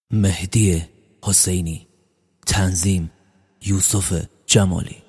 مهدی حسینی، تنظیم یوسف جمالی.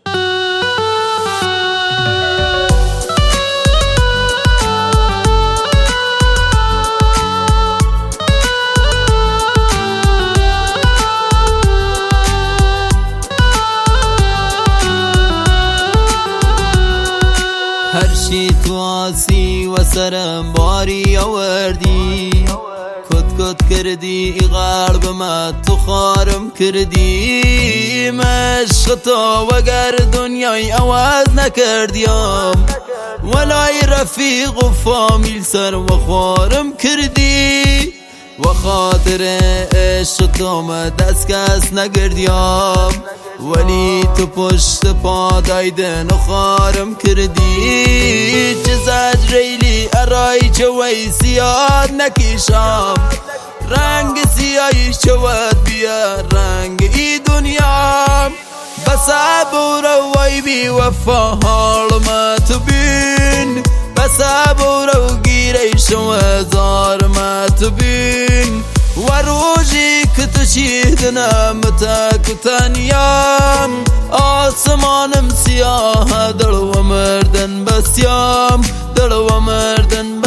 هرشی تو آسی و سرم باری آوردی، کت کردی قلب ما تو خارم کردی. مشق تو وگر دنیای عوض نکردیم، ولای رفیق و فامیل سر و خوارم کردی. و خاطر عشق تو ما دست کس نگردیم، ولی تو پشت پا دایدن و خارم کردی. چه زجریلی ارای چه وی سیاد نکیشم، رنگ سیاهی شود بیا رنگ ای دنیا. بس عبور وی بی وفا حال ما تو بین، بس عبور و گیره شوزار ما تو بین. و روزی که تو چیدنم تک تنیام، آسمانم سیاه دل و مردن بسیام، دل و مردن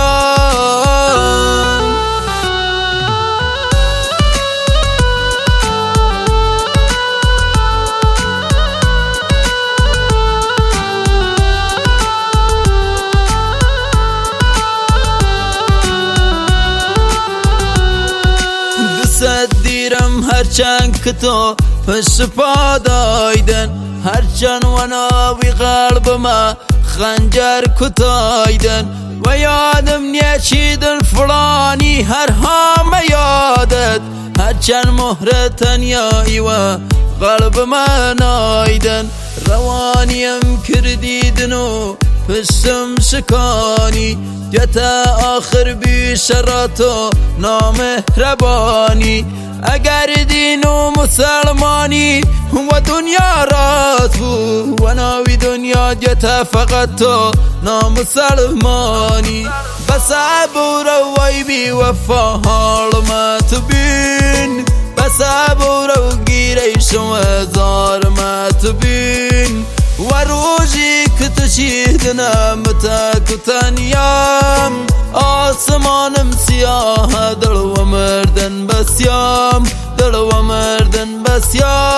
بسیام. دیرم هرچند که تو پشت پا دایدن، هرچند و ناوی قلب ما خنجر کتایدن. و یادم نیچیدن فلانی هر هم یادت، هرچند مهر تنیایی و قلب ما نایدن. روانیم کردیدن و پشتم شکانی، جتا آخر بی شرط و نامهربانی. اگر دین و مسلمانی و دنیا رات بود، و ناوی دنیا جتا فقط تو نامسلمانی. بس عبور وی بی وفا حال ما تو بین، بس عبور و گیره شوزار ما تو بین. و روزی که تو چیدنم تک تنیام، آسمانم سیاه دل و مردن بسیام، دل و مردن بسیام.